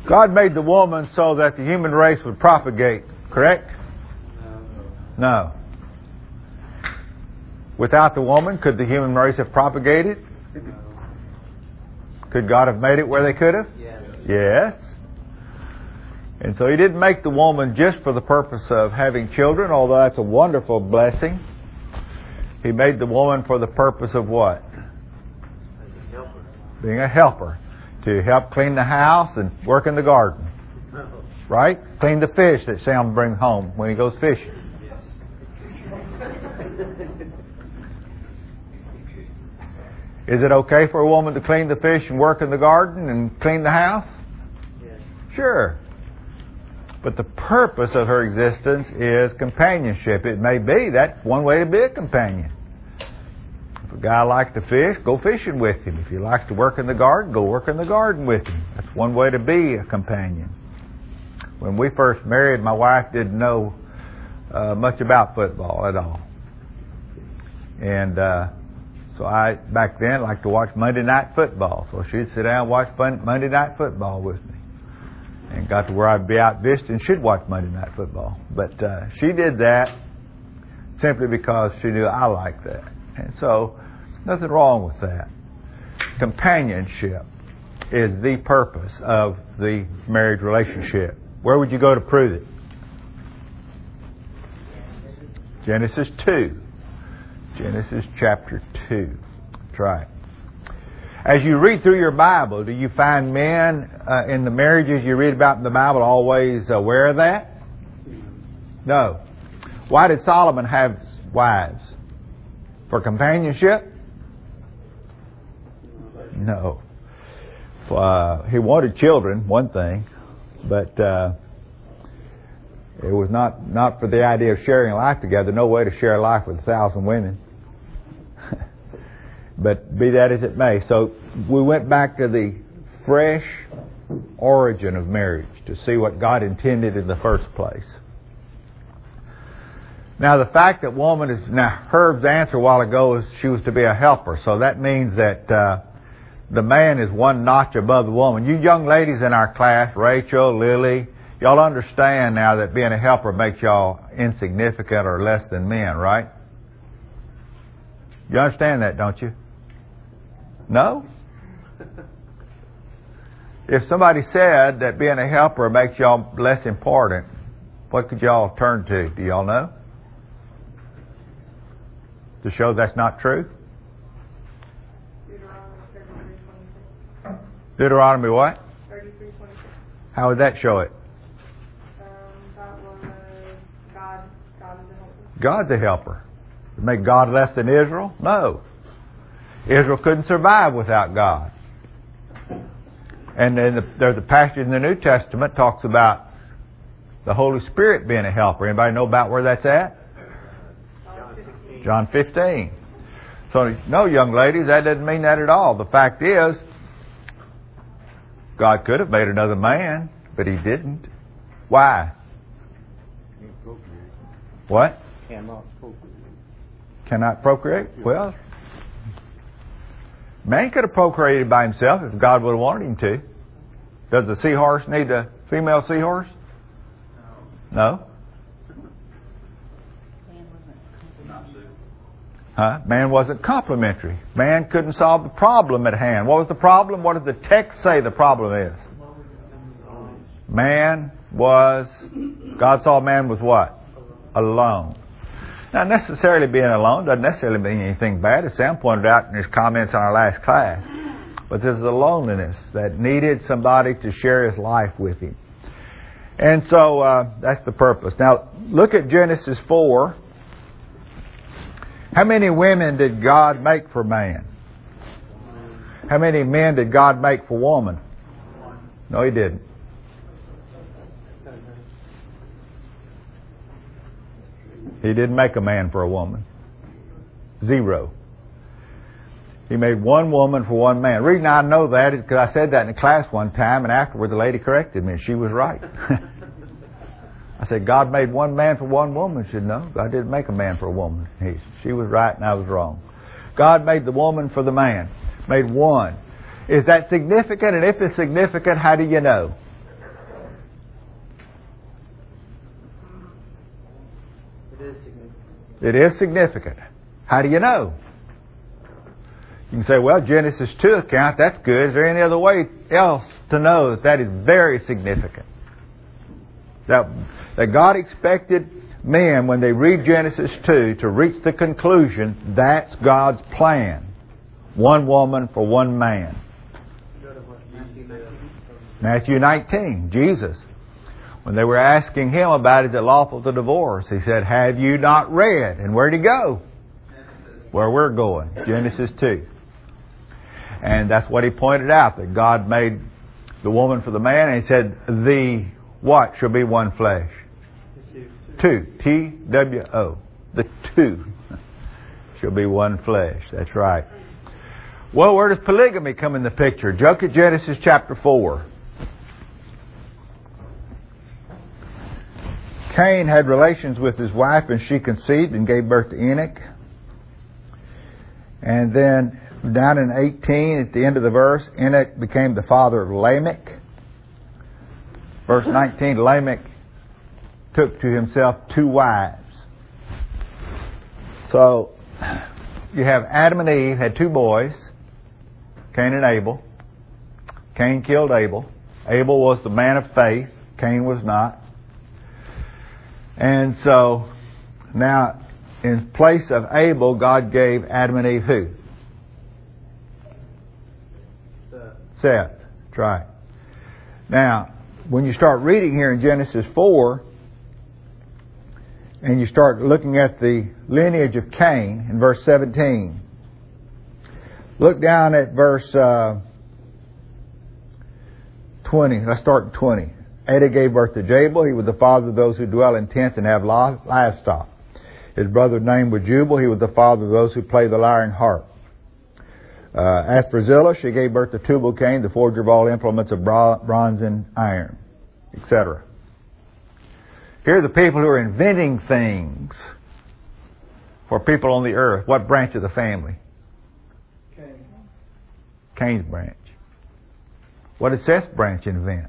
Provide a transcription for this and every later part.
God made the woman so that the human race would propagate, correct? No. Without the woman, could the human race have propagated? Could God have made it where they could have? Yes. And so He didn't make the woman just for the purpose of having children, although that's a wonderful blessing. He made the woman for the purpose of what? Being a helper. To help clean the house and work in the garden. Right? Clean the fish that Sam brings home when he goes fishing. Is it okay for a woman to clean the fish and work in the garden and clean the house? Sure. But the purpose of her existence is companionship. It may be that's one way to be a companion. If a guy likes to fish, go fishing with him. If he likes to work in the garden, go work in the garden with him. That's one way to be a companion. When we first married, my wife didn't know much about football at all. And so I, back then, liked to watch Monday Night Football. So she'd sit down and watch Monday Night Football with me. And got to where I'd be out visiting, she'd watch Monday Night Football. But she did that simply because she knew I liked that. And so, nothing wrong with that. Companionship is the purpose of the marriage relationship. Where would you go to prove it? Genesis 2. Genesis chapter 2. That's right. As you read through your Bible, do you find men in the marriages you read about in the Bible always aware of that? No. Why did Solomon have wives? For companionship? No. He wanted children, one thing, but it was not for the idea of sharing life together. No way to share life with 1,000 women. But be that as it may. So we went back to the fresh origin of marriage to see what God intended in the first place. Now the fact that woman is, now Herb's answer a while ago was she was to be a helper. So that means that the man is one notch above the woman. You young ladies in our class, Rachel, Lily, y'all understand now that being a helper makes y'all insignificant or less than men, right? You understand that, don't you? No? If somebody said that being a helper makes y'all less important, what could y'all turn to? Do y'all know? To show that's not true? Deuteronomy what? 33:26. How would that show it? That was God is a helper. God's a helper. To make God less than Israel? No. Israel couldn't survive without God. And then there's a passage in the New Testament talks about the Holy Spirit being a helper. Anybody know about where that's at? John 15. So, no, young ladies, that doesn't mean that at all. The fact is, God could have made another man, but He didn't. Why? What? Cannot procreate. Cannot procreate? Well, man could have procreated by himself if God would have wanted him to. Does the seahorse need a female seahorse? No. Man wasn't complementary. Man couldn't solve the problem at hand. What was the problem? What does the text say the problem is? God saw man was what? Alone. Now, necessarily being alone doesn't necessarily mean anything bad, as Sam pointed out in his comments on our last class. But there's a loneliness that needed somebody to share his life with him. And so that's the purpose. Now, look at Genesis 4. How many women did God make for man? How many men did God make for woman? No, He didn't. He didn't make a man for a woman. 0. He made one woman for one man. The reason I know that is because I said that in the class one time, and afterward the lady corrected me, and she was right. I said, God made one man for one woman. She said, no, God didn't make a man for a woman. She was right and I was wrong. God made the woman for the man. Made one. Is that significant? And if it's significant, how do you know? It is significant. How do you know? You can say, well, Genesis 2 account, that's good. Is there any other way else to know that that is very significant? That God expected men, when they read Genesis 2, to reach the conclusion that's God's plan. One woman for one man. Matthew 19, Jesus. When they were asking Him about is it lawful to divorce, He said, have you not read? And where'd He go? Where we're going, Genesis 2. And that's what He pointed out, that God made the woman for the man, and He said, the what shall be one flesh? Two. T-W-O. The two shall be one flesh. That's right. Well, where does polygamy come in the picture? Look at Genesis chapter 4. Cain had relations with his wife, and she conceived and gave birth to Enoch. And then down in 18, at the end of the verse, Enoch became the father of Lamech. Verse 19, Lamech took to himself 2 wives. So, you have Adam and Eve had 2 boys, Cain and Abel. Cain killed Abel. Abel was the man of faith. Cain was not. And so, now, in place of Abel, God gave Adam and Eve who? Seth. That's right. Now, when you start reading here in Genesis 4, and you start looking at the lineage of Cain in verse 17, look down at verse 20. Let's start at 20. Ada gave birth to Jabal. He was the father of those who dwell in tents and have livestock. His brother's name was Jubal. He was the father of those who play the lyre and harp. As for Zillah, she gave birth to Tubal-Cain, the forger of all implements of bronze and iron, etc. Here are the people who are inventing things for people on the earth. What branch of the family? Cain. Cain's branch. What did Seth's branch invent?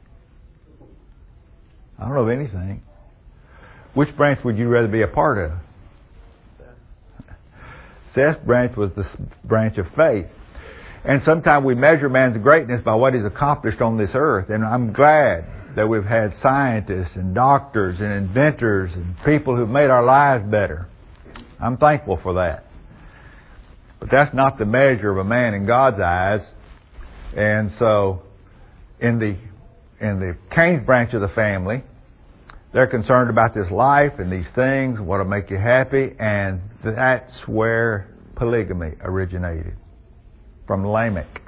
I don't know of anything. Which branch would you rather be a part of? Seth's branch was the branch of faith. And sometimes we measure man's greatness by what he's accomplished on this earth. And I'm glad that we've had scientists and doctors and inventors and people who've made our lives better. I'm thankful for that. But that's not the measure of a man in God's eyes. And so, in the Cain's branch of the family, they're concerned about this life and these things, what will make you happy, and that's where polygamy originated, from Lamech.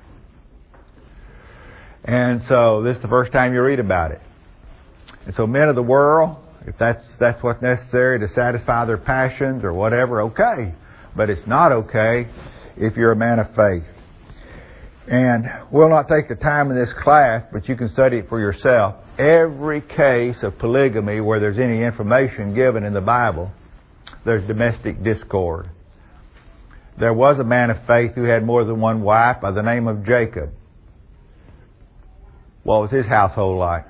And so this is the first time you read about it. And so men of the world, if that's what's necessary to satisfy their passions or whatever, okay. But it's not okay if you're a man of faith. And we'll not take the time in this class, but you can study it for yourself. Every case of polygamy where there's any information given in the Bible, there's domestic discord. There was a man of faith who had more than one wife by the name of Jacob. What was his household like?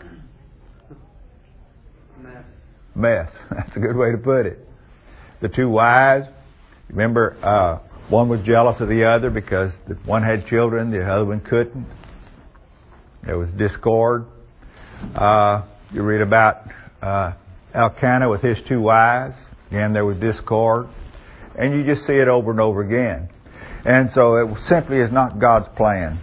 Mess. That's a good way to put it. The 2 wives, remember, one was jealous of the other because one had children, the other one couldn't. There was discord. You read about Elkanah with his 2 wives. Again, there was discord. And you just see it over and over again. And so it simply is not God's plan.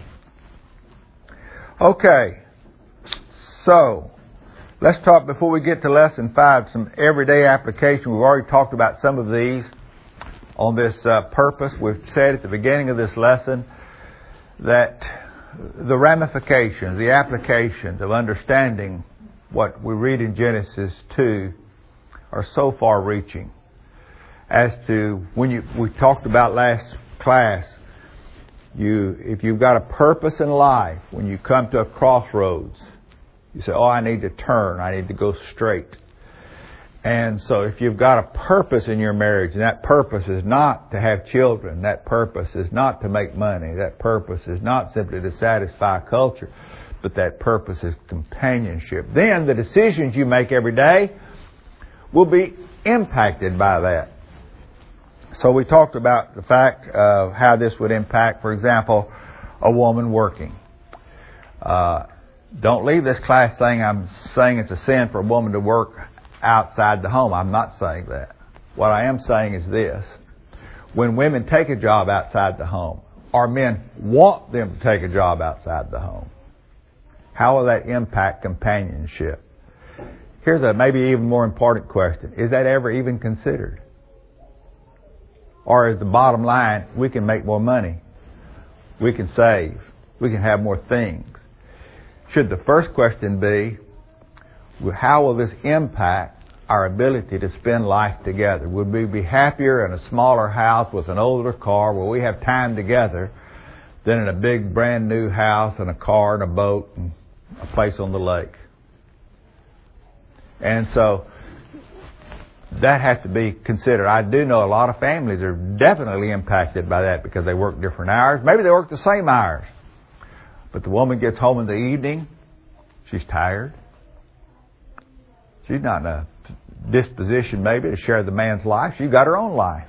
Okay. So, let's talk, before we get to lesson 5, some everyday application. We've already talked about some of these on this purpose. We've said at the beginning of this lesson that the ramifications, the applications of understanding what we read in Genesis 2 are so far-reaching. As to, we talked about last class, if you've got a purpose in life, when you come to a crossroads, you say, I need to turn, I need to go straight. And so if you've got a purpose in your marriage, and that purpose is not to have children, that purpose is not to make money, that purpose is not simply to satisfy culture, but that purpose is companionship, then the decisions you make every day will be impacted by that. So we talked about the fact of how this would impact, for example, a woman working. Don't leave this class saying I'm saying it's a sin for a woman to work outside the home. I'm not saying that. What I am saying is this. When women take a job outside the home, or men want them to take a job outside the home, how will that impact companionship? Here's a maybe even more important question. Is that ever even considered? Or is the bottom line, we can make more money, we can save, we can have more things? Should the first question be, how will this impact our ability to spend life together? Would we be happier in a smaller house with an older car where we have time together than in a big brand new house and a car and a boat and a place on the lake? And so that has to be considered. I do know a lot of families are definitely impacted by that because they work different hours. Maybe they work the same hours. But the woman gets home in the evening, she's tired. She's not in a disposition maybe to share the man's life. She's got her own life.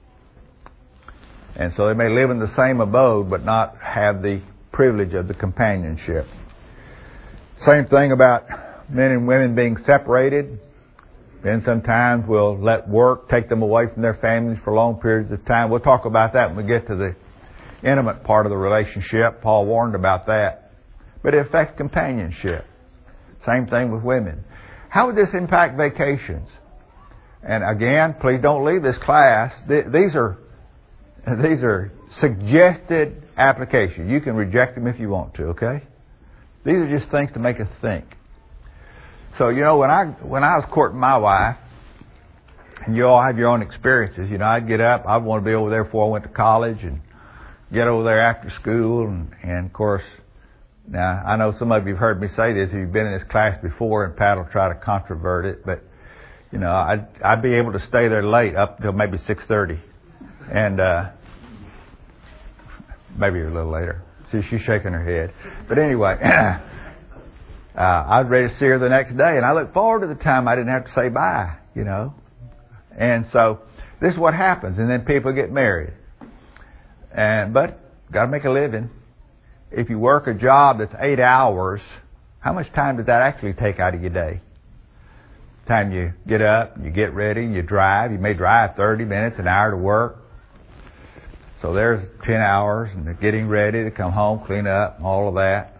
And so they may live in the same abode but not have the privilege of the companionship. Same thing about men and women being separated. Men sometimes will let work take them away from their families for long periods of time. We'll talk about that when we get to the intimate part of the relationship. Paul warned about that. But it affects companionship. Same thing with women. How would this impact vacations? And again, please don't leave this class. These are suggested applications. You can reject them if you want to, okay? These are just things to make us think. So, when I was courting my wife, and you all have your own experiences, I'd get up, I'd want to be over there before I went to college and get over there after school, and of course, now I know some of you have heard me say this if you've been in this class before, and Pat will try to controvert it, but I'd be able to stay there late up until maybe 6:30, and maybe a little later. See, she's shaking her head, but anyway, I'd ready to see her the next day, and I look forward to the time I didn't have to say bye, and so this is what happens, and then people get married. But got to make a living. If you work a job that's 8 hours, how much time does that actually take out of your day? Time you get up, you get ready, you drive. You may drive 30 minutes, an hour to work. So there's 10 hours, and getting ready to come home, clean up, all of that.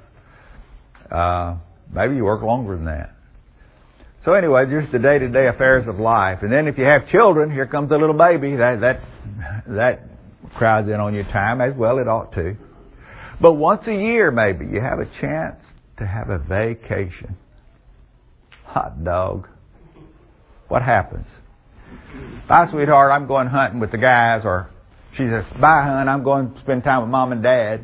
Maybe you work longer than that. So anyway, just the day-to-day affairs of life. And then if you have children, here comes a little baby. That crowds in on your time as well. It ought to. But once a year, maybe, you have a chance to have a vacation. Hot dog. What happens? Bye, sweetheart, I'm going hunting with the guys. Or she says, bye, hon, I'm going to spend time with mom and dad.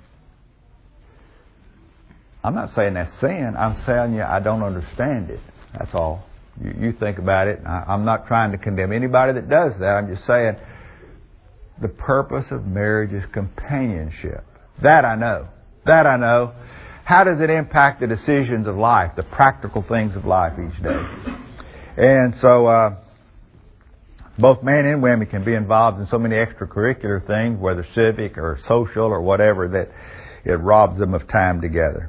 I'm not saying that's sin. I'm telling you I don't understand it. That's all. You think about it. I'm not trying to condemn anybody that does that. I'm just saying the purpose of marriage is companionship. That I know. How does it impact the decisions of life, the practical things of life each day? And so both men and women can be involved in so many extracurricular things, whether civic or social or whatever, that it robs them of time together.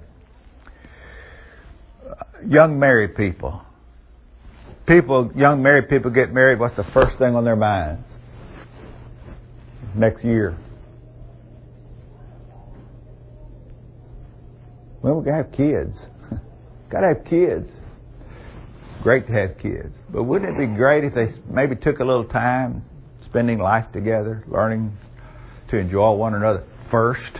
Young married people. Young married people get married, what's the first thing on their minds? Next year. Well, we're going to have kids. Got to have kids. Great to have kids. But wouldn't it be great if they maybe took a little time spending life together, learning to enjoy one another first?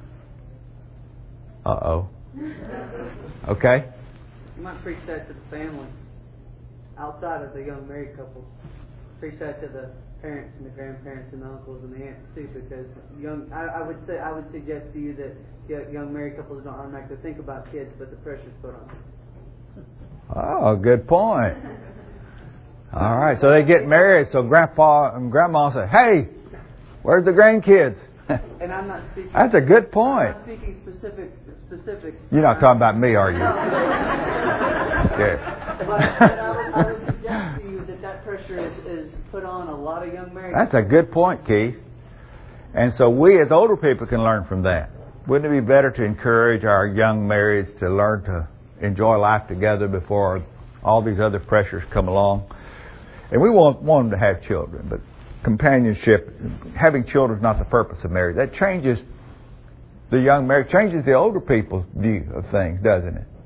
Uh-oh. Okay? You might preach that to the family outside of the young married couples. Preach that to the parents and the grandparents and the uncles and the aunts too, because I would suggest to you that young married couples don't automatically think about kids, but the pressure's put on them. Oh, good point. All right, so they get married, so Grandpa and Grandma say, "Hey, where's the grandkids?" And I'm not speaking. That's a good point. I'm not speaking specifics. You're not talking about me, are you? No. Okay. But I would suggest to you that pressure pressure is put on a lot of young married. That's a good point, Keith. And so we as older people can learn from that. Wouldn't it be better to encourage our young marrieds to learn to enjoy life together before all these other pressures come along? And we want them to have children, but companionship, having children is not the purpose of marriage. That changes the young marriage, changes the older people's view of things, doesn't it?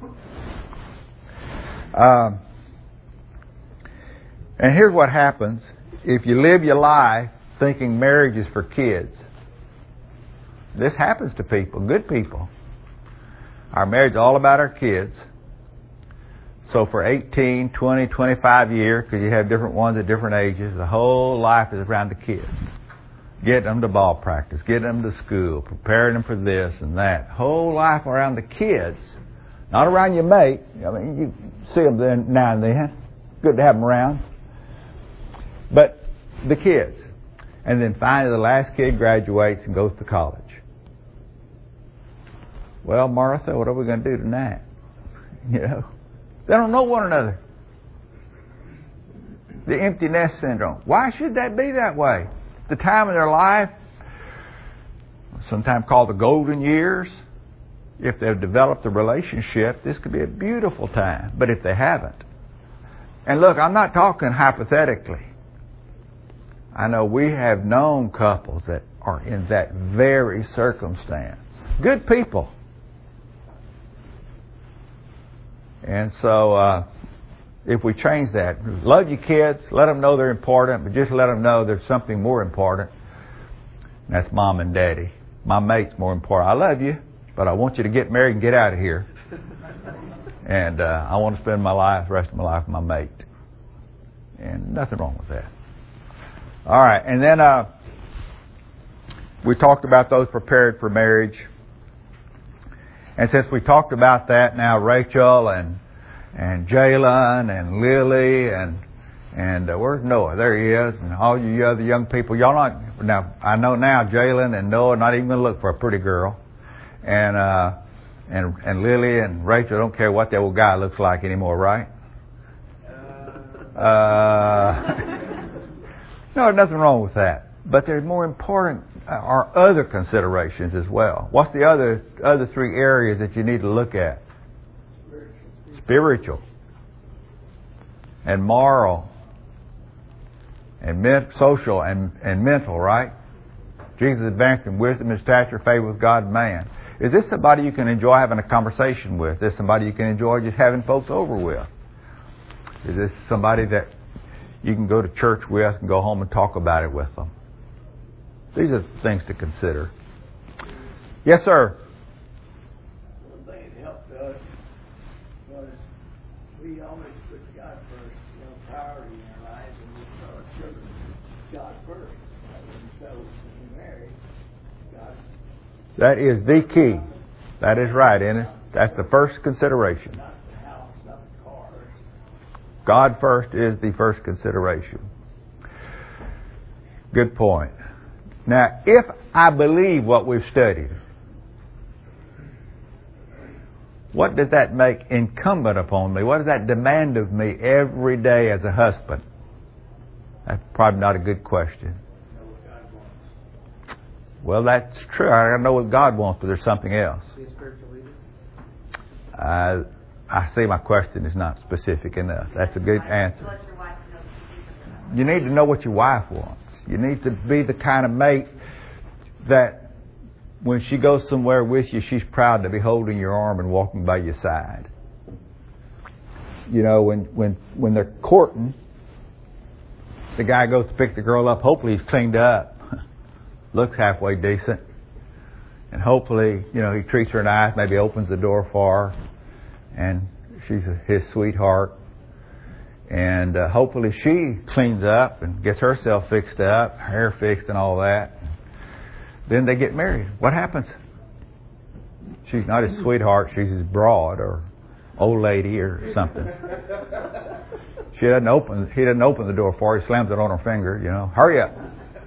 And here's what happens if you live your life thinking marriage is for kids. This happens to people, good people. Our marriage is all about our kids. So for 18, 20, 25 years, because you have different ones at different ages, the whole life is around the kids. Getting them to ball practice, getting them to school, preparing them for this and that. Whole life around the kids, not around your mate. I mean, you see them then, now and then. Good to have them around. But the kids. And then finally the last kid graduates and goes to college. Well, Martha, what are we going to do tonight? You know, they don't know one another. The empty nest syndrome. Why should that be that way? The time of their life, sometimes called the golden years, if they've developed a relationship, this could be a beautiful time. But if they haven't, and look, I'm not talking hypothetically. I know we have known couples that are in that very circumstance. Good people. And so, if we change that, love your kids, let them know they're important, but just let them know there's something more important. And that's mom and daddy. My mate's more important. I love you, but I want you to get married and get out of here. And I want to spend the rest of my life with my mate. And nothing wrong with that. All right, and then we talked about those prepared for marriage. And since we talked about that, now Rachel and Jalen and Lily and where's Noah? There he is, and all you other young people. Y'all not now. I know now Jalen and Noah not even going to look for a pretty girl, and Lily and Rachel don't care what that old guy looks like anymore, right? No, there's nothing wrong with that. But there's more important are other considerations as well. What's the other three areas that you need to look at? Spiritual and moral and social and mental, right? Jesus advanced in wisdom and stature, favor with God and man. Is this somebody you can enjoy having a conversation with? Is this somebody you can enjoy just having folks over with? Is this somebody that you can go to church with and go home and talk about it with them? These are things to consider. Yes, sir. One thing that helped us was we always put God first, priority in our lives, and we put our children God first. And so when we marry, God. That is the key. That is right, Ennis. That's the first consideration. Not the house, not the cars. God first is the first consideration. Good point. Now, if I believe what we've studied, what does that make incumbent upon me? What does that demand of me every day as a husband? That's probably not a good question. Well, that's true. I know what God wants, but there's something else. Be a spiritual leader. I see my question is not specific enough. That's a good answer. You need to know what your wife wants. You need to be the kind of mate that when she goes somewhere with you, she's proud to be holding your arm and walking by your side. You know, when they're courting, the guy goes to pick the girl up. Hopefully he's cleaned up, looks halfway decent, and hopefully, he treats her nice, maybe opens the door for her, and she's his sweetheart. And hopefully she cleans up and gets herself fixed up, hair fixed and all that. Then they get married. What happens? She's not his sweetheart, she's his broad or old lady or something. He doesn't open the door for her, he slams it on her finger, hurry up.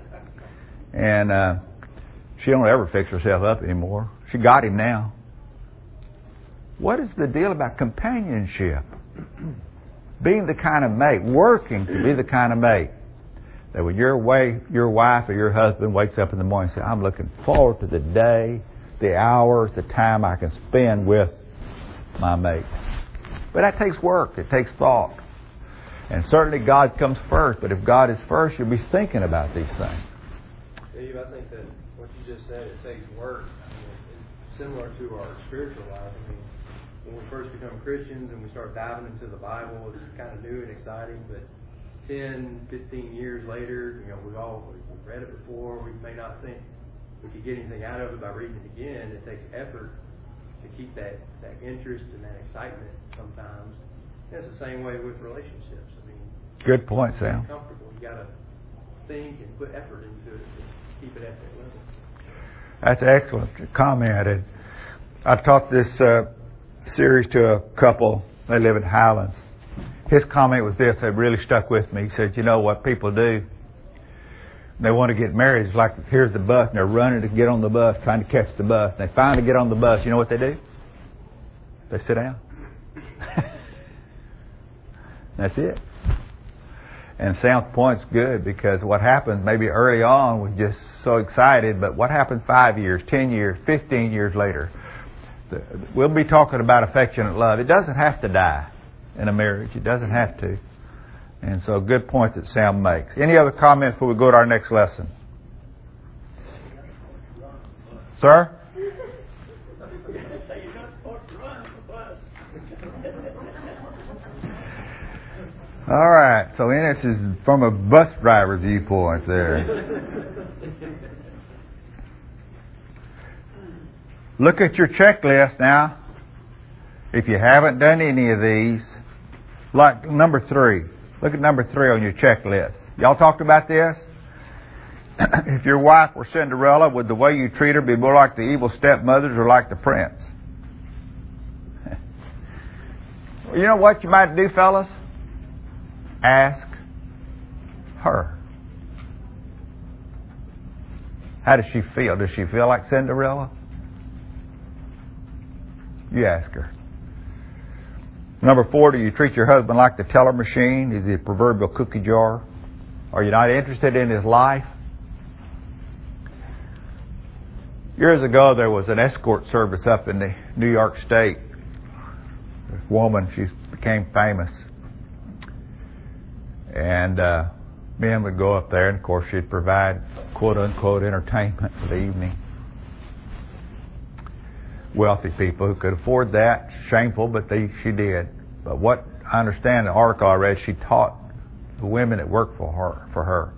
And she don't ever fix herself up anymore. She got him now. What is the deal about companionship? being the kind of mate, working to be the kind of mate that when your wife or your husband wakes up in the morning and says, I'm looking forward to the day, the hours, the time I can spend with my mate. But that takes work. It takes thought. And certainly God comes first. But if God is first, you'll be thinking about these things. Steve, I think that what you just said, it takes work. I mean, it's similar to our spiritual life. I mean, when we first become Christians and we start diving into the Bible, it's kind of new and exciting. But 10, 15 years later, we've read it before. We may not think we could get anything out of it by reading it again. It takes effort to keep that interest and that excitement sometimes. And it's the same way with relationships. I mean, good point, Sam. Comfortable. You got to think and put effort into it to keep it at that level. That's an excellent comment. And I taught this series to a couple. They live in Highlands. His comment was this that really stuck with me. He said, you know what people do? They want to get married. It's like, here's the bus, and they're running to get on the bus, trying to catch the bus. And they finally get on the bus. You know what they do? They sit down. That's it. And Sam's point's good, because what happens maybe early on, we're just so excited, but what happens 5 years, 10 years, 15 years later? We'll be talking about affectionate love. It doesn't have to die in a marriage. It doesn't have to. And so, good point that Sam makes. Any other comments before we go to our next lesson? Sir? All right. So, this is from a bus driver's viewpoint there. Look at your checklist now. If you haven't done any of these, like number 3. Look at number 3 on your checklist. Y'all talked about this? If your wife were Cinderella, would the way you treat her be more like the evil stepmothers or like the prince? You know what you might do, fellas? Ask her. How does she feel? Does she feel like Cinderella? You ask her. Number 4, do you treat your husband like the teller machine? Is he a proverbial cookie jar? Are you not interested in his life? Years ago, there was an escort service up in the New York State. This woman, she became famous. And men would go up there, and of course she'd provide quote-unquote entertainment for the evening. Wealthy people who could afford that. Shameful, but she did. But what I understand, the article I read, she taught the women that worked for her.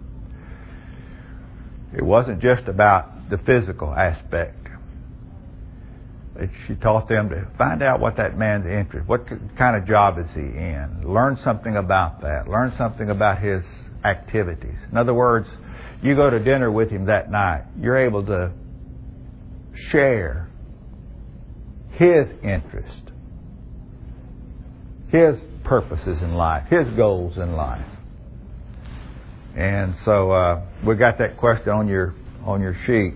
It wasn't just about the physical aspect. She taught them to find out what that man's interest, what kind of job is he in. Learn something about that. Learn something about his activities. In other words, you go to dinner with him that night, you're able to share his interest, his purposes in life, his goals in life. And so we got that question on your sheet.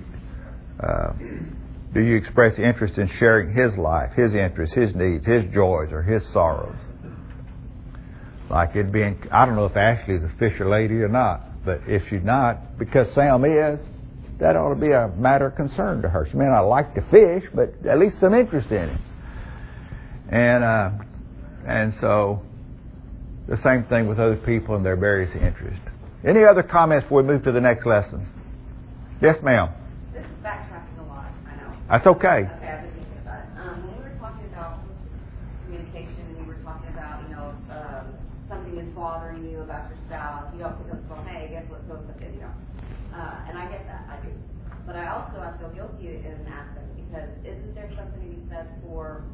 Do you express interest in sharing his life, his interests, his needs, his joys, or his sorrows? Like it being, I don't know if Ashley's a fisher lady or not, but if she's not, because Sam is, that ought to be a matter of concern to her. She may not like to fish, but at least some interest in him. And so the same thing with other people and their various interests. Any other comments before we move to the next lesson? Yes, ma'am. This is backtracking a lot, I know. That's okay. Okay, I've been thinking about it. When we were talking about communication, and we were talking about, something is bothering you about your spouse, you don't pick up the phone, hey, guess what, so and I get that, I do. But I feel guilty in an aspect, because isn't there something to be said for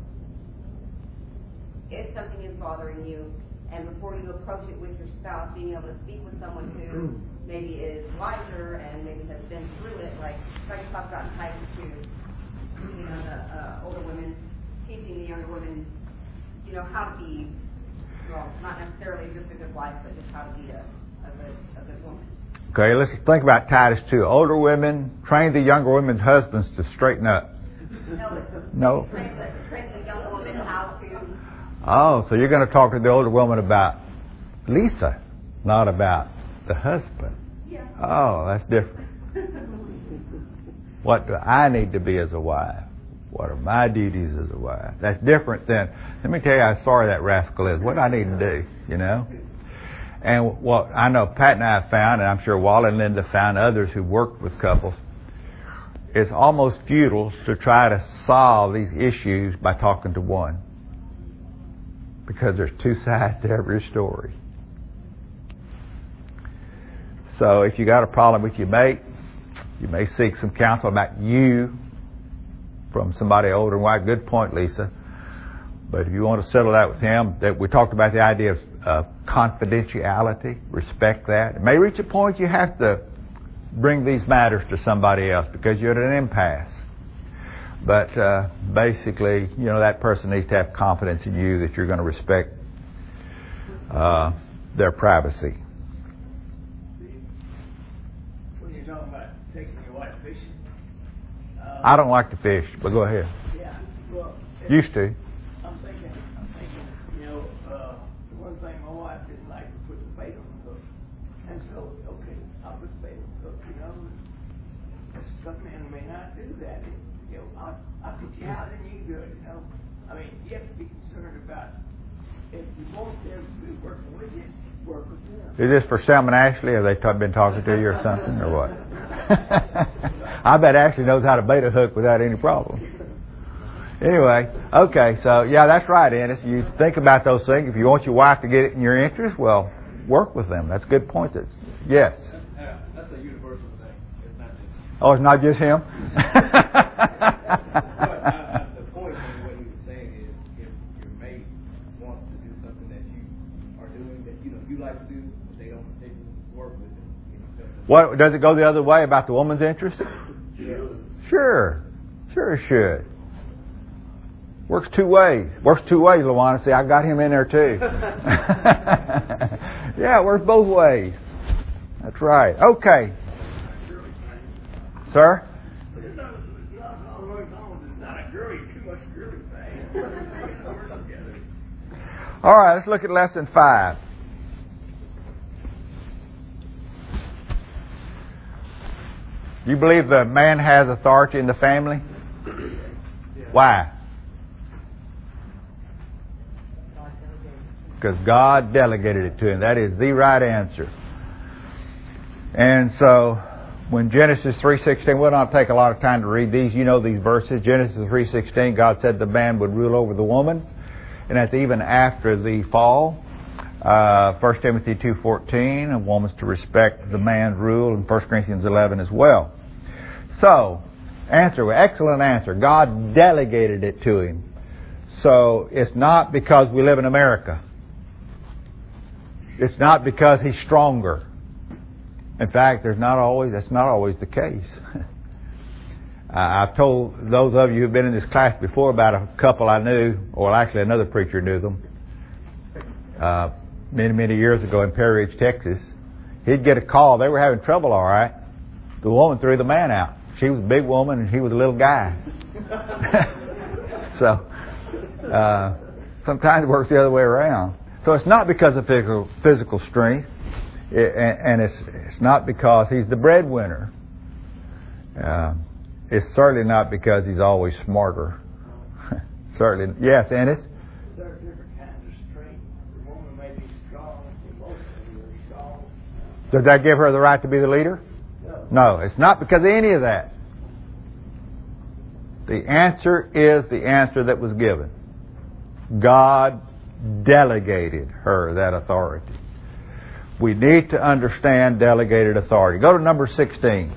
if something is bothering you, and before you approach it with your spouse, being able to speak with someone who maybe is wiser and maybe has been through it, like you talked about in Titus 2, the older women teaching the younger women, how to be, well, not necessarily just a good wife, but just how to be a good woman. Okay, let's think about Titus 2. Older women train the younger women's husbands to straighten up. No. Train the younger woman how to Oh, so you're going to talk to the older woman about Lisa, not about the husband. Yeah. Oh, that's different. What do I need to be as a wife? What are my duties as a wife? That's different than, let me tell you how sorry that rascal is. What do I need to do, you know? And what I know Pat and I have found, and I'm sure Wally and Linda found, others who worked with couples, it's almost futile to try to solve these issues by talking to one. Because there's two sides to every story. So if you got a problem with your mate, you may seek some counsel about you from somebody older and wise. Good point, Lisa. But if you want to settle that with him, that we talked about the idea of confidentiality, respect that. It may reach a point you have to bring these matters to somebody else because you're at an impasse. But basically, you know, that person needs to have confidence in you that you're going to respect their privacy. When you're talking about taking your wife fishing, I don't like to fish, but go ahead. yeah, well, Used to. I'm thinking, you know, the one thing my wife didn't like was put the bait on the hook. And so, okay, I'll put the bait on the hook, you know. Some men may not do that. You know, I'll teach you how, then you do it, you know. I mean, you have to be concerned about if you want them to be working with you, work with them. Is this for Sam and Ashley? Have they been talking to you or something, or what? I bet Ashley knows how to bait a hook without any problem. Anyway, okay, so yeah, that's right, Ennis. You think about those things. If you want your wife to get it in your interest, well, work with them. That's a good point. Yes. That's a universal thing. It's not just. Oh, it's not just him? The point in what he was saying is, if your mate wants to do something that you are doing that you like to do, but they work with it. What, does it go the other way about the woman's interest? Sure. Sure it should. Works two ways. Luana. See, I got him in there too. Yeah, it works both ways. That's right. Okay. Sir? It's not a girly, too much girly thing. All right, let's look at lesson 5. You believe the man has authority in the family? Why? Because God delegated it to him. That is the right answer. And so, when Genesis 3:16, we'll not take a lot of time to read these. You know these verses. Genesis 3:16, God said the man would rule over the woman. And that's even after the fall. 1 Timothy 2:14, a woman's to respect the man's rule, and 1 Corinthians 11 as well. So, excellent answer. God delegated it to him. So, it's not because we live in America. It's not because he's stronger. In fact, that's not always the case. I've told those of you who've been in this class before about a couple I knew, or actually another preacher knew them, many years ago in Perry Ridge, Texas. He'd get a call. They were having trouble, all right. The woman threw the man out. She was a big woman and he was a little guy. So, sometimes it works the other way around. So it's not because of physical strength, and it's not because he's the breadwinner. It's certainly not because he's always smarter. Certainly, yes, Ennis? There are different kinds of strength. The woman may be strong, emotionally very strong. Does that give her the right to be the leader? No, it's not because of any of that. The answer is the answer that was given. God delegated her that authority. We need to understand delegated authority. Go to number 16.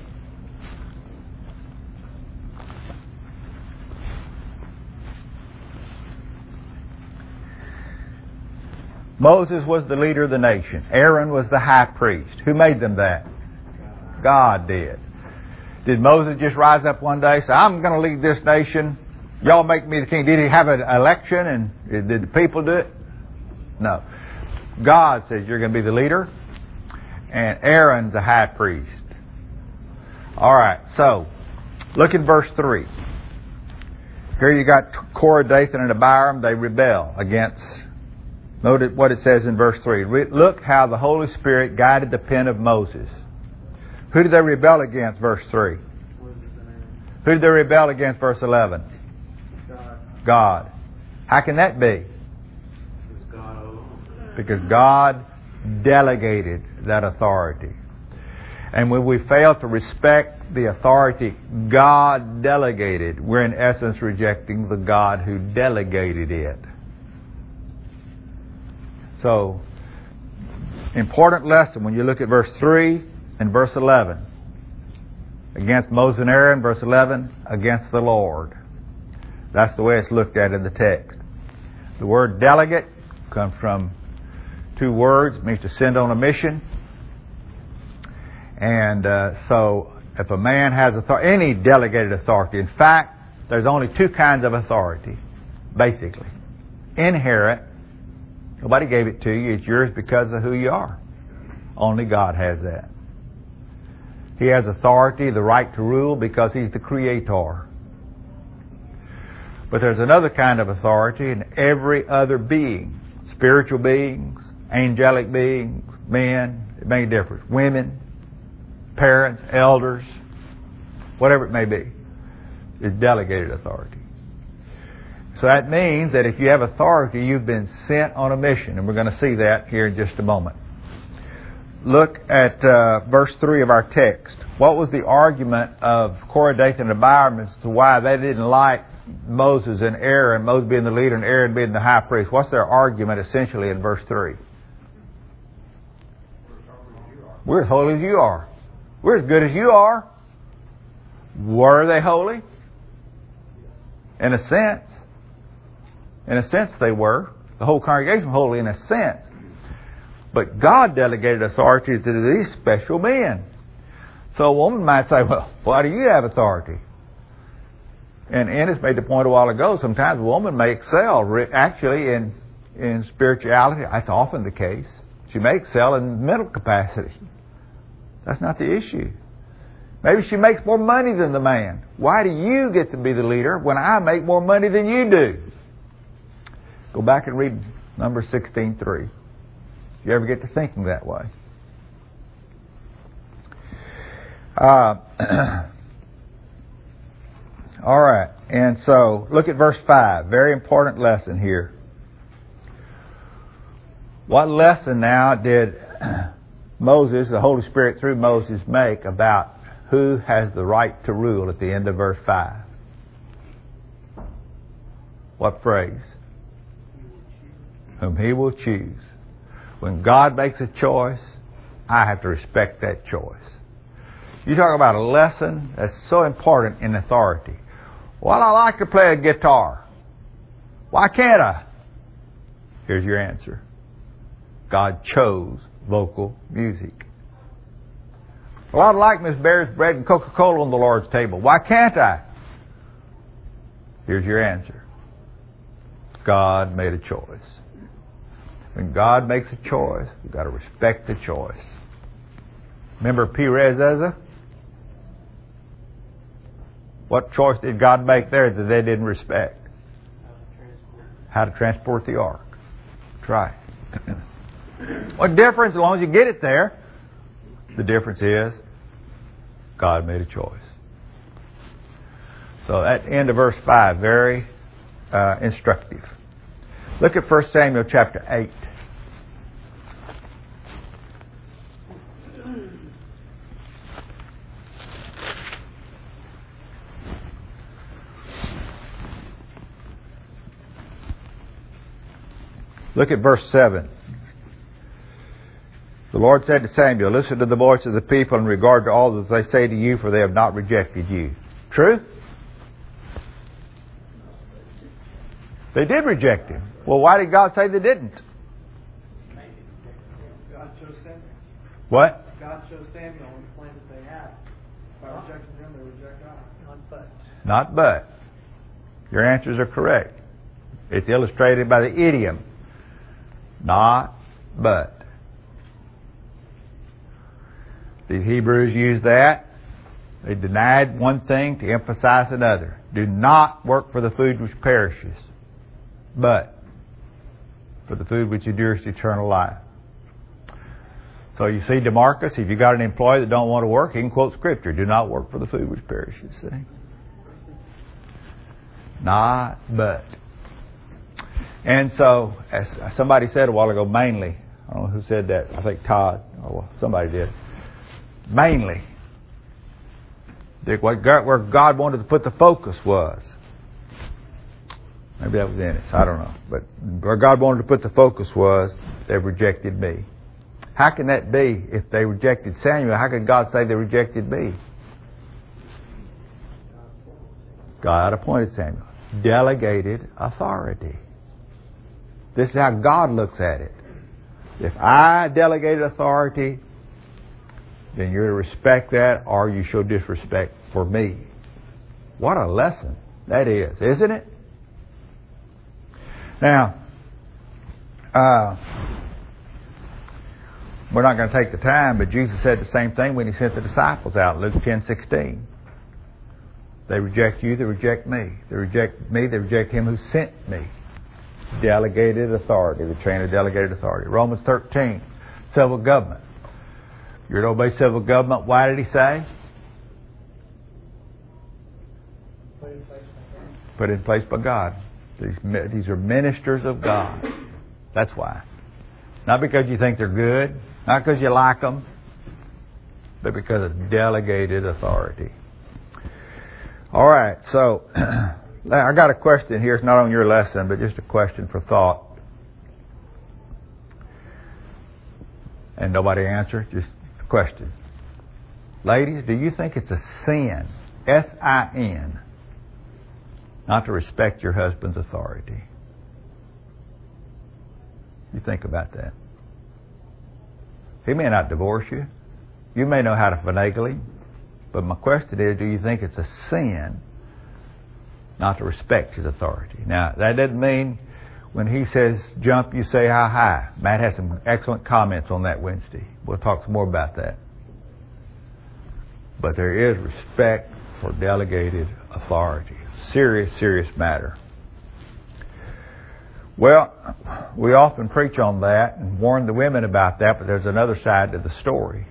Moses was the leader of the nation. Aaron was the high priest. Who made them that? God did. Did Moses just rise up one day and say, I'm going to lead this nation, y'all make me the king? Did he have an election and did the people do it? No. God says you're going to be the leader, and Aaron's the high priest. All right, so look at verse 3. Here you got Korah, Dathan, and Abiram. They rebel against. Notice what it says in verse 3. Look how the Holy Spirit guided the pen of Moses. Who did they rebel against, verse 3? Who did they rebel against, verse 11? God. How can that be? Because God delegated that authority. And when we fail to respect the authority God delegated, we're in essence rejecting the God who delegated it. So, important lesson when you look at verse 3 and verse 11. Against Moses and Aaron, verse 11, against the Lord. That's the way it's looked at in the text. The word delegate comes from two words. It means to send on a mission. And so if a man has any delegated authority, in fact, there's only two kinds of authority, basically. Inherent. Nobody gave it to you. It's yours because of who you are. Only God has that. He has authority, the right to rule, because He's the Creator. But there's another kind of authority in every other being. Spiritual beings, angelic beings, men, it makes a difference. Women, parents, elders, whatever it may be, is delegated authority. So that means that if you have authority, you've been sent on a mission. And we're going to see that here in just a moment. Look at verse 3 of our text. What was the argument of Korah, Dathan, and Abiram as to why they didn't like Moses and Aaron, Moses being the leader and Aaron being the high priest? What's their argument essentially in verse 3? We're as holy as you are. We're as good as you are. Were they holy? In a sense. In a sense they were. The whole congregation was holy in a sense. But God delegated authority to these special men. So a woman might say, well, why do you have authority? And Ennis made the point a while ago, sometimes a woman may excel actually in spirituality. That's often the case. She may excel in mental capacity. That's not the issue. Maybe she makes more money than the man. Why do you get to be the leader when I make more money than you do? Go back and read Numbers 16:3. If you ever get to thinking that way. All right. And so, look at verse 5. Very important lesson here. What lesson now did Moses, the Holy Spirit through Moses, make about who has the right to rule at the end of verse 5? What phrase? Whom He will choose. When God makes a choice, I have to respect that choice. You talk about a lesson that's so important in authority. Well, I like to play a guitar. Why can't I? Here's your answer. God chose vocal music. Well, I'd like Miss Bear's bread and Coca-Cola on the Lord's table. Why can't I? Here's your answer. God made a choice. When God makes a choice, we've got to respect the choice. Remember Perez Ezra? What choice did God make there that they didn't respect? How to transport the ark. Try. What difference as long as you get it there? The difference is God made a choice. So at the end of verse 5, very instructive. Look at 1 Samuel chapter 8. Look at verse 7. The Lord said to Samuel, listen to the voice of the people in regard to all that they say to you, for they have not rejected you. True? They did reject Him. Well, why did God say they didn't? God chose Samuel. What? God chose Samuel and the plan that they had. By rejecting him, they reject God. Not but. Not but. Your answers are correct. It's illustrated by the idiom. Not but. The Hebrews used that. They denied one thing to emphasize another. Do not work for the food which perishes, but for the food which endures to eternal life. So you see, DeMarcus, if you got an employee that don't want to work, he can quote Scripture. Do not work for the food which perishes. See? Not but. And so, as somebody said a while ago, mainly. I don't know who said that. I think Todd. Or somebody did. Mainly. Where God wanted to put the focus was. Maybe that was Ennis. I don't know. But where God wanted to put the focus was, they've rejected me. How can that be? If they rejected Samuel, how could God say they rejected me? God appointed Samuel. Delegated authority. This is how God looks at it. If I delegated authority, then you're to respect that, or you show disrespect for me. What a lesson that is, isn't it? Now, we're not going to take the time, but Jesus said the same thing when He sent the disciples out, Luke 10:16. They reject you, they reject me. They reject me, they reject Him who sent me. Delegated authority, the train of delegated authority. Romans 13, civil government. You're to obey civil government. Why did He say? Put in place by God. These are ministers of God. That's why. Not because you think they're good, not because you like them, but because of delegated authority. All right, so I got a question here. It's not on your lesson, but just a question for thought. And nobody answer, just a question. Ladies, do you think it's a sin, S-I-N, not to respect your husband's authority? You think about that. He may not divorce you. You may know how to finagle him. But my question is, do you think it's a sin not to respect his authority? Now, that doesn't mean when he says jump, you say how high. Matt has some excellent comments on that Wednesday. We'll talk some more about that. But there is respect for delegated authority. Serious, serious matter. Well, we often preach on that and warn the women about that, but there's another side to the story.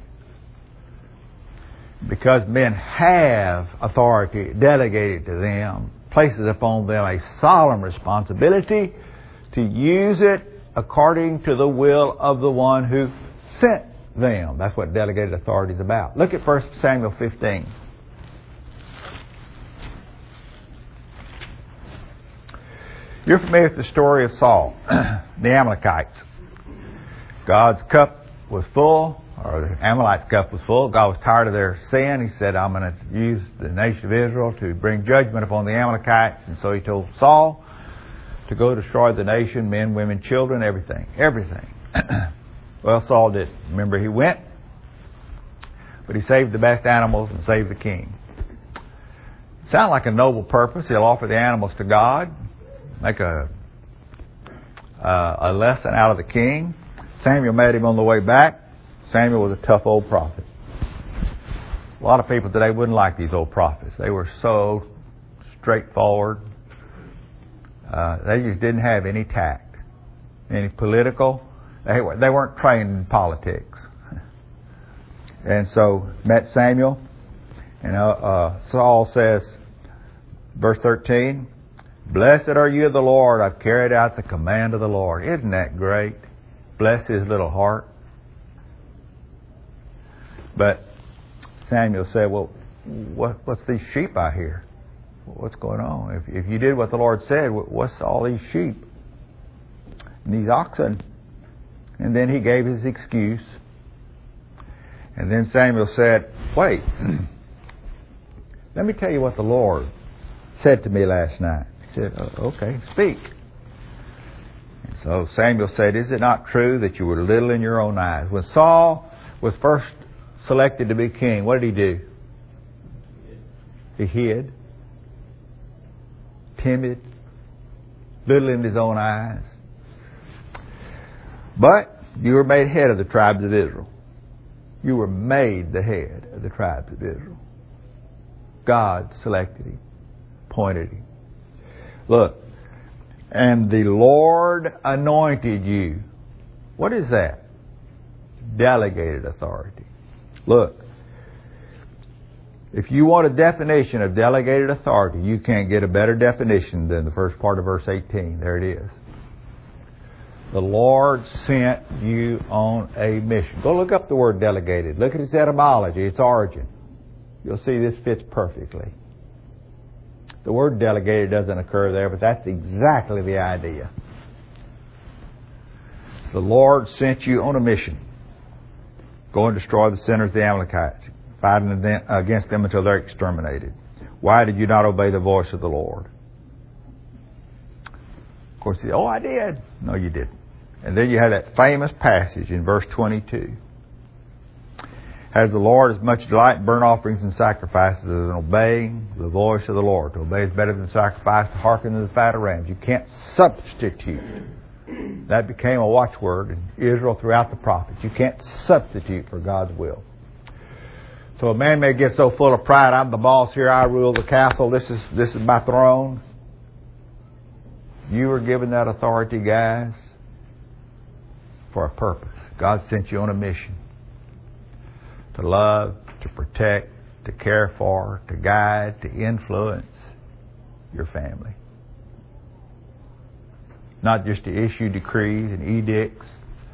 Because men have authority delegated to them, places upon them a solemn responsibility to use it according to the will of the one who sent them. That's what delegated authority is about. Look at 1 Samuel 15. You're familiar with the story of Saul, the Amalekites. God's cup was full, or the Amalekites' cup was full. God was tired of their sin. He said, I'm going to use the nation of Israel to bring judgment upon the Amalekites. And so He told Saul to go destroy the nation, men, women, children, everything. Everything. Well, Saul didn't. Remember, he went, but he saved the best animals and saved the king. Sound like a noble purpose. He'll offer the animals to God, make a lesson out of the king. Samuel met him on the way back. Samuel was a tough old prophet. A lot of people today wouldn't like these old prophets. They were so straightforward. They just didn't have any tact, any political. They weren't trained in politics. And so met Samuel, and Saul says, verse 13, "Blessed are you of the Lord. I've carried out the command of the Lord." Isn't that great? Bless his little heart. But Samuel said, well, what's these sheep I hear? What's going on? If you did what the Lord said, what's all these sheep and these oxen? And then he gave his excuse. And then Samuel said, wait, let me tell you what the Lord said to me last night. He said, okay, speak. And so Samuel said, is it not true that you were little in your own eyes? When Saul was first selected to be king, what did he do? He hid. Timid. Little in his own eyes. But you were made head of the tribes of Israel. You were made the head of the tribes of Israel. God selected him. appointed him. Look, and the Lord anointed you. What is that? Delegated authority. Look, if you want a definition of delegated authority, you can't get a better definition than the first part of verse 18. There it is. The Lord sent you on a mission. Go look up the word delegated. Look at its etymology, its origin. You'll see this fits perfectly. The word delegated doesn't occur there, but that's exactly the idea. The Lord sent you on a mission. Go and destroy the sinners of the Amalekites, fighting against them until they're exterminated. Why did you not obey the voice of the Lord? Of course, you say, oh, I did. No, you didn't. And then you have that famous passage in verse 22. Has the Lord as much delight in burnt offerings and sacrifices as in obeying the voice of the Lord? To obey is better than sacrifice, to hearken to the fat of rams. You can't substitute. That became a watchword in Israel throughout the prophets. You can't substitute for God's will. So a man may get so full of pride, I'm the boss here, I rule the castle, this is my throne. You were given that authority, guys, for a purpose. God sent you on a mission. To love, to protect, to care for, to guide, to influence your family. Not just to issue decrees and edicts.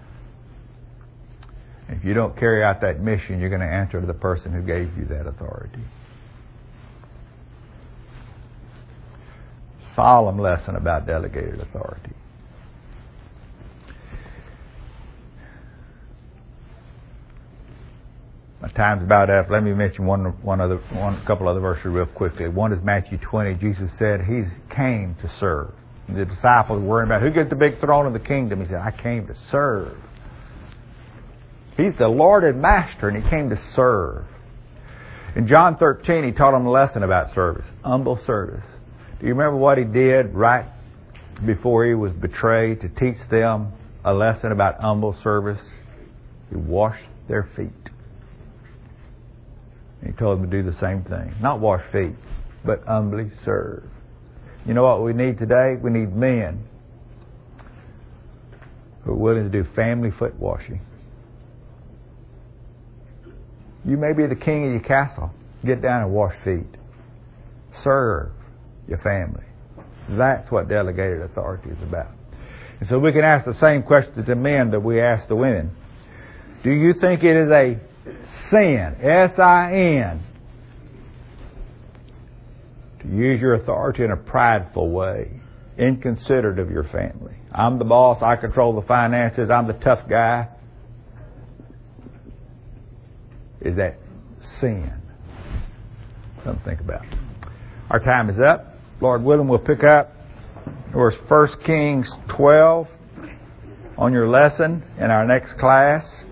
If you don't carry out that mission, you're going to answer to the person who gave you that authority. Solemn lesson about delegated authority. My time's about up. Let me mention a couple other verses real quickly. One is Matthew 20. Jesus said He came to serve. The disciples were worrying about who gets the big throne of the kingdom. He said, I came to serve. He's the Lord and Master, and He came to serve. In John 13, He taught them a lesson about service, humble service. Do you remember what He did right before He was betrayed to teach them a lesson about humble service? He washed their feet. He told them to do the same thing. Not wash feet, but humbly serve. You know what we need today? We need men who are willing to do family foot washing. You may be the king of your castle. Get down and wash feet. Serve your family. That's what delegated authority is about. And so we can ask the same question to men that we ask the women. Do you think it is a sin, S-I-N, to use your authority in a prideful way, inconsiderate of your family? I'm the boss, I control the finances, I'm the tough guy. Is that sin? Something to think about. Our time is up. Lord willing, we'll pick up verse 1 Kings 12 on your lesson in our next class.